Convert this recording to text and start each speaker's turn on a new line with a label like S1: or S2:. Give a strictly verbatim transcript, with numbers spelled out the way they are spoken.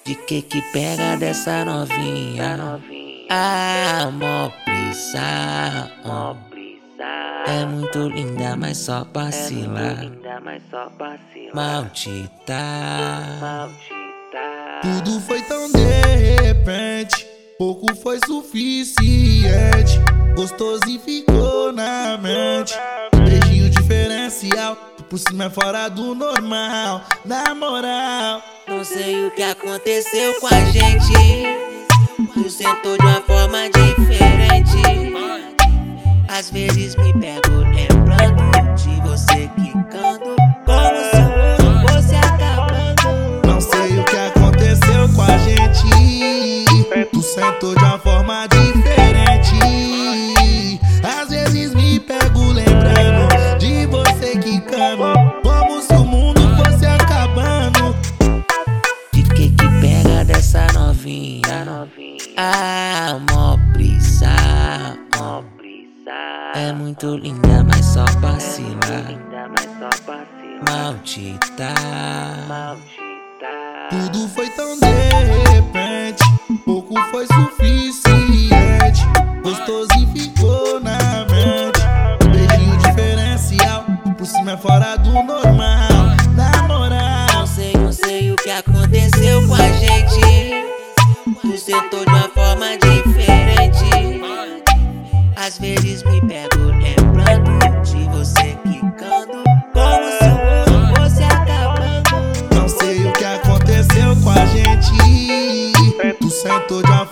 S1: De que que pega dessa novinha? Ah, mó brisa, ó. É muito linda, mas só vacila. Maldita.
S2: Tudo foi tão de repente, pouco foi suficiente. Gostoso e ficou na mente. Beijinho diferencial, por cima é fora do normal. Na moral,
S1: não sei o que aconteceu com a gente. Tu sentou de uma forma diferente. Às vezes me pego lembrando de você quicando, como se o mundo fosse acabando.
S2: Não sei o que aconteceu com a gente. Tu sentou de uma forma diferente. Às vezes me pego lembrando de você quicando, como se o mundo fosse acabando.
S1: De que que pega dessa novinha? Ah, mó brisa, ó. É muito linda, mas só vacila. Maldita.
S2: Tudo foi tão de repente, pouco foi suficiente. Gostoso e ficou na mente. Beijinho diferencial, por cima é fora do normal. Na moral,
S1: não sei, não sei o que aconteceu com a gente. Tu sentou de uma forma diferente. Às vezes me pego lembrando de você quicando, como se o mundo fosse acabando.
S2: não sei o que aconteceu com a gente. Tu sentou de uma